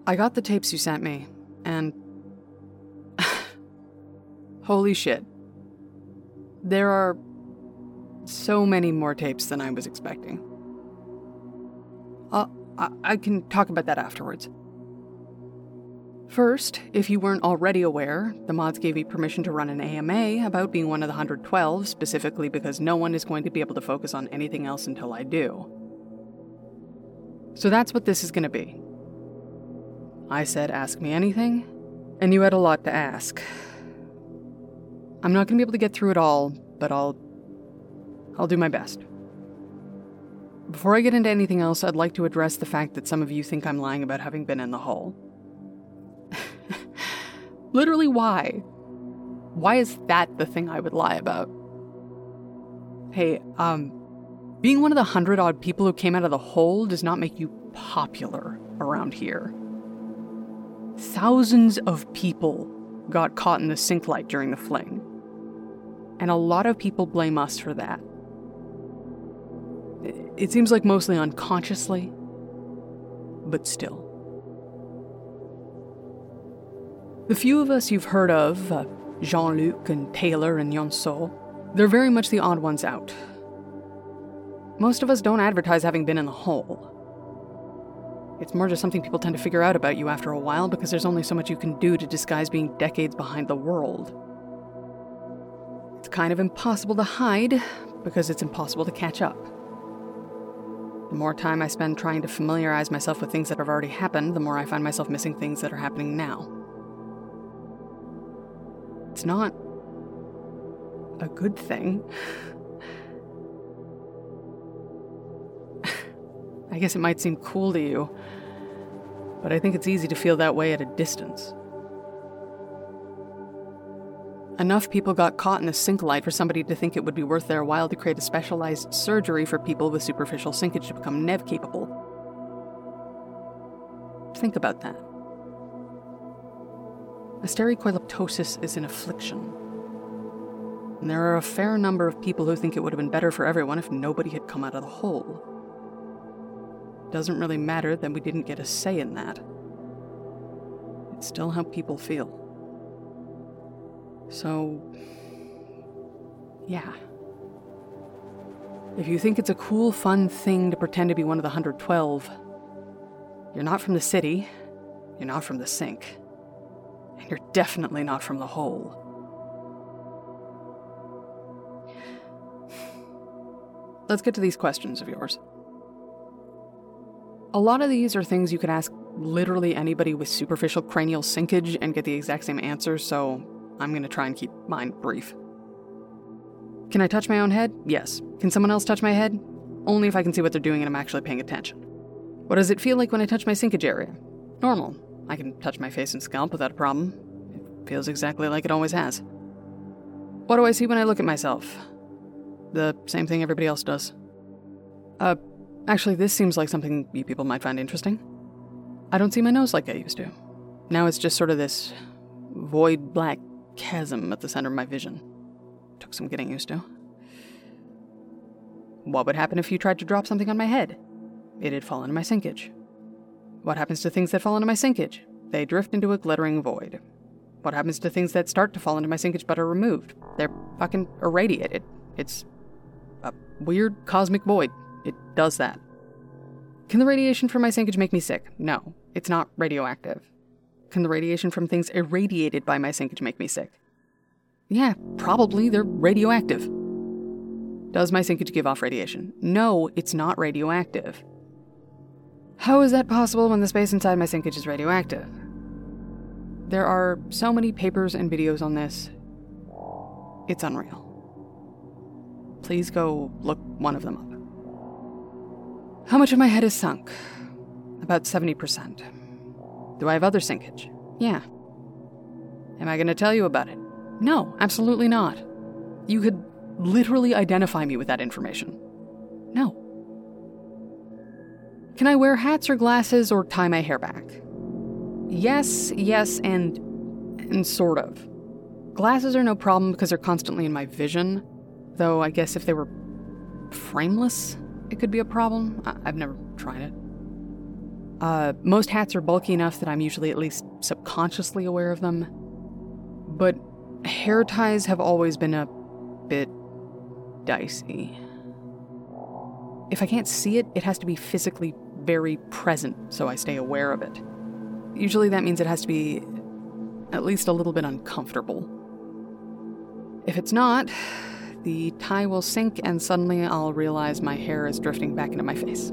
I got the tapes you sent me, and holy shit. There are so many more tapes than I was expecting. I can talk about that afterwards. First, if you weren't already aware, the mods gave me permission to run an AMA about being one of the 112, specifically because no one is going to be able to focus on anything else until I do. So that's what this is going to be. I said, ask me anything, and you had a lot to ask. I'm not going to be able to get through it all, but I'll do my best. Before I get into anything else, I'd like to address the fact that some of you think I'm lying about having been in the hole. Literally, why? Why is that the thing I would lie about? Hey, being one of the 100-odd people who came out of the hole does not make you popular around here. Thousands of people got caught in the sink light during the fling. And a lot of people blame us for that. It seems like mostly unconsciously, but still. The few of us you've heard of, Jean-Luc and Taylor and Yonso, they're very much the odd ones out. Most of us don't advertise having been in the hole. It's more just something people tend to figure out about you after a while because there's only so much you can do to disguise being decades behind the world. It's kind of impossible to hide because it's impossible to catch up. The more time I spend trying to familiarize myself with things that have already happened, the more I find myself missing things that are happening now. It's not a good thing. I guess it might seem cool to you, but I think it's easy to feel that way at a distance. Enough people got caught in the sink light for somebody to think it would be worth their while to create a specialized surgery for people with superficial sinkage to become NEV capable. Think about that. Astericoileptosis is an affliction. And there are a fair number of people who think it would have been better for everyone if nobody had come out of the hole. Doesn't really matter that we didn't get a say in that. It's still how people feel. So, yeah. If you think it's a cool, fun thing to pretend to be one of the 112, you're not from the city, you're not from the sink, and you're definitely not from the hole. Let's get to these questions of yours. A lot of these are things you could ask literally anybody with superficial cranial sinkage and get the exact same answer, so I'm going to try and keep mine brief. Can I touch my own head? Yes. Can someone else touch my head? Only if I can see what they're doing and I'm actually paying attention. What does it feel like when I touch my sinkage area? Normal. I can touch my face and scalp without a problem. It feels exactly like it always has. What do I see when I look at myself? The same thing everybody else does. Actually, this seems like something you people might find interesting. I don't see my nose like I used to. Now it's just sort of this void black chasm at the center of my vision. Took some getting used to. What would happen if you tried to drop something on my head? It'd fall into my sinkage. What happens to things that fall into my sinkage? They drift into a glittering void. What happens to things that start to fall into my sinkage but are removed? They're fucking irradiated. It's a weird cosmic void. It does that. Can the radiation from my sinkage make me sick? No, it's not radioactive. Can the radiation from things irradiated by my sinkage make me sick? Yeah, probably. They're radioactive. Does my sinkage give off radiation? No, it's not radioactive. How is that possible when the space inside my sinkage is radioactive? There are so many papers and videos on this. It's unreal. Please go look one of them up. How much of my head is sunk? About 70%. Do I have other sinkage? Yeah. Am I going to tell you about it? No, absolutely not. You could literally identify me with that information. No. Can I wear hats or glasses or tie my hair back? Yes, and sort of. Glasses are no problem because they're constantly in my vision, though I guess if they were frameless, it could be a problem. I've never tried it. Most hats are bulky enough that I'm usually at least subconsciously aware of them. But hair ties have always been a bit dicey. If I can't see it, it has to be physically very present so I stay aware of it. Usually that means it has to be at least a little bit uncomfortable. If it's not, the tie will sink and suddenly I'll realize my hair is drifting back into my face.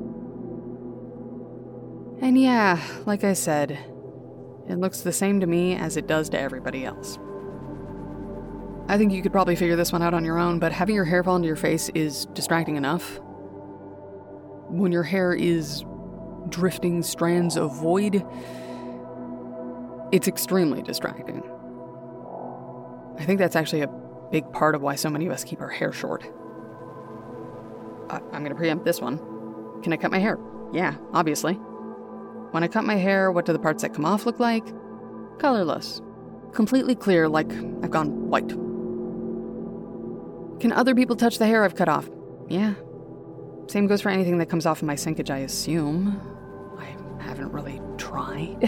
And yeah, like I said, it looks the same to me as it does to everybody else. I think you could probably figure this one out on your own, but having your hair fall into your face is distracting enough. When your hair is drifting strands of void, it's extremely distracting. I think that's actually a big part of why so many of us keep our hair short. I'm gonna preempt this one. Can I cut my hair? Yeah, obviously. When I cut my hair, what do the parts that come off look like? Colorless. Completely clear, like I've gone white. Can other people touch the hair I've cut off? Yeah. Same goes for anything that comes off of my sinkage, I assume. I haven't really tried.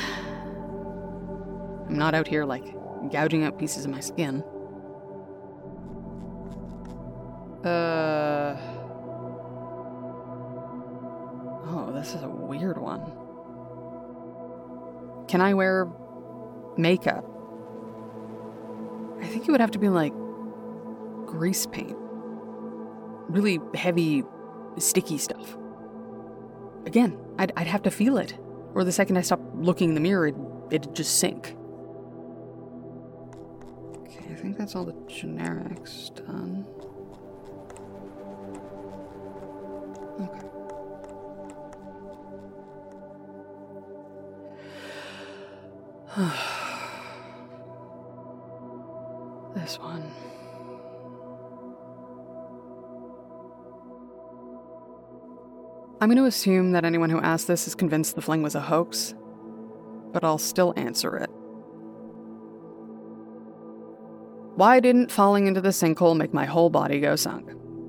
I'm not out here, like, gouging out pieces of my skin. Oh, this is a weird one. Can I wear makeup? I think it would have to be like grease paint. Really heavy, sticky stuff. Again, I'd have to feel it. Or the second I stop looking in the mirror, it'd just sink. Okay, I think that's all the generics done. Okay. This one. I'm going to assume that anyone who asked this is convinced the fling was a hoax, but I'll still answer it. Why didn't falling into the sinkhole make my whole body go sunk?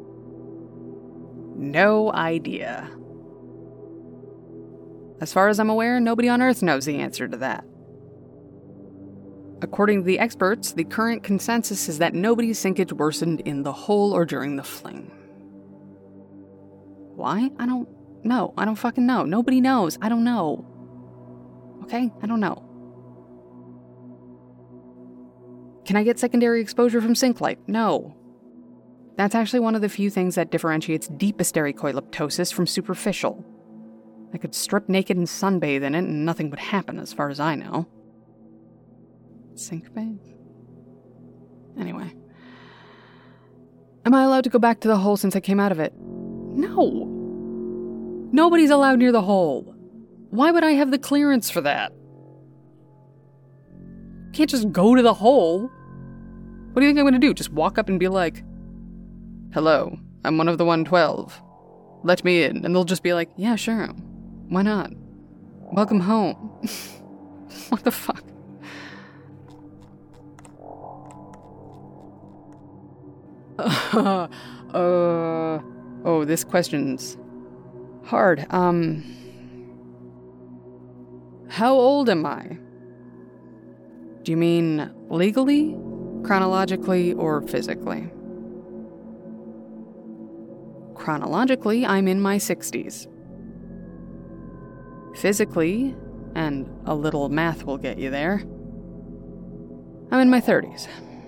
No idea. As far as I'm aware, nobody on Earth knows the answer to that. According to the experts, the current consensus is that nobody's sinkage worsened in the hole or during the fling. Why? I don't know. I don't fucking know. Nobody knows. I don't know. Okay? I don't know. Can I get secondary exposure from sink light? No. That's actually one of the few things that differentiates deep estercoileptosis from superficial. I could strip naked and sunbathe in it and nothing would happen as far as I know. Sink bathe? Anyway. Am I allowed to go back to the hole since I came out of it? No. Nobody's allowed near the hole. Why would I have the clearance for that? Can't just go to the hole. What do you think I'm going to do? Just walk up and be like, "Hello, I'm one of the 112. Let me in." And they'll just be like, "Yeah, sure. Why not? Welcome home." What the fuck? Oh, this question's hard. How old am I? Do you mean legally, chronologically, or physically? Chronologically, I'm in my 60s. Physically, and a little math will get you there, I'm in my 30s.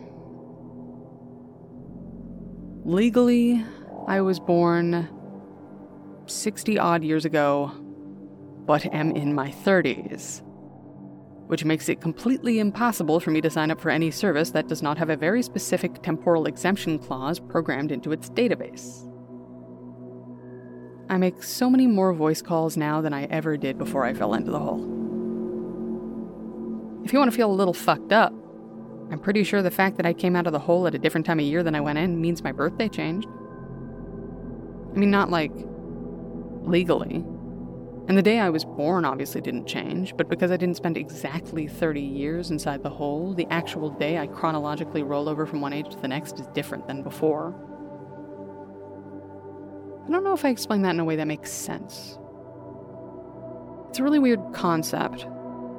Legally, I was born 60-odd years ago, but am in my 30s, which makes it completely impossible for me to sign up for any service that does not have a very specific temporal exemption clause programmed into its database. I make so many more voice calls now than I ever did before I fell into the hole. If you want to feel a little fucked up, I'm pretty sure the fact that I came out of the hole at a different time of year than I went in means my birthday changed. I mean, not like legally. And the day I was born obviously didn't change, but because I didn't spend exactly 30 years inside the hole, the actual day I chronologically roll over from one age to the next is different than before. I don't know if I explained that in a way that makes sense. It's a really weird concept.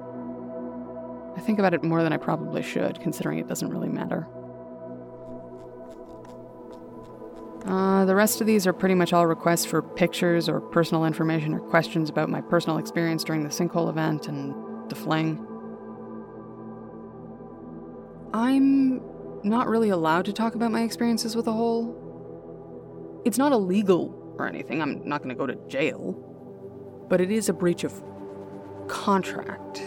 I think about it more than I probably should, considering it doesn't really matter. The rest of these are pretty much all requests for pictures or personal information or questions about my personal experience during the sinkhole event and the fling. I'm not really allowed to talk about my experiences with the hole. It's not illegal or anything. I'm not going to go to jail. But it is a breach of contract.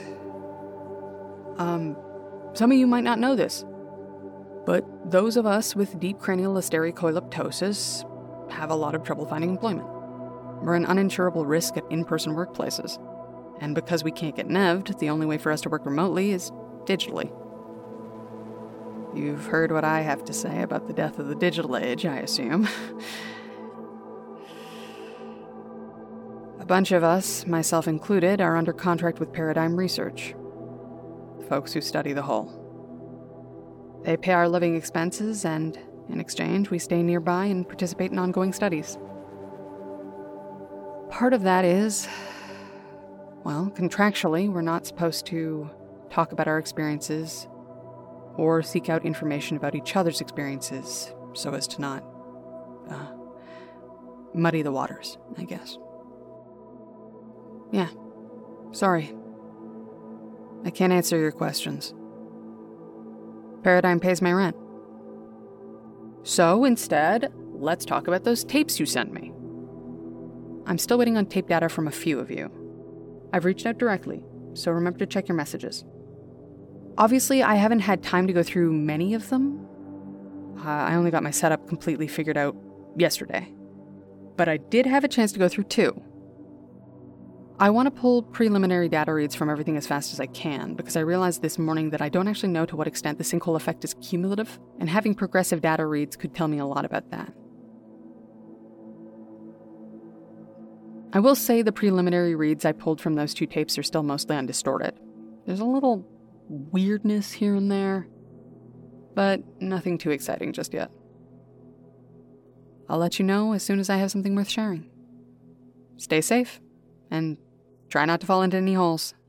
Some of you might not know this, but those of us with deep cranial hysterocoeleptosis have a lot of trouble finding employment. We're an uninsurable risk at in-person workplaces. And because we can't get neved, the only way for us to work remotely is digitally. You've heard what I have to say about the death of the digital age, I assume. A bunch of us, myself included, are under contract with Paradigm Research, the folks who study the hole. They pay our living expenses, and in exchange, we stay nearby and participate in ongoing studies. Part of that is, well, contractually, we're not supposed to talk about our experiences or seek out information about each other's experiences so as to not muddy the waters, I guess. Yeah, sorry. I can't answer your questions. Paradigm pays my rent. So instead, let's talk about those tapes you sent me. I'm still waiting on tape data from a few of you. I've reached out directly, so remember to check your messages. Obviously, I haven't had time to go through many of them. I only got my setup completely figured out yesterday. But I did have a chance to go through 2. I want to pull preliminary data reads from everything as fast as I can, because I realized this morning that I don't actually know to what extent the sinkhole effect is cumulative, and having progressive data reads could tell me a lot about that. I will say the preliminary reads I pulled from those 2 tapes are still mostly undistorted. There's a little weirdness here and there, but nothing too exciting just yet. I'll let you know as soon as I have something worth sharing. Stay safe, and try not to fall into any holes.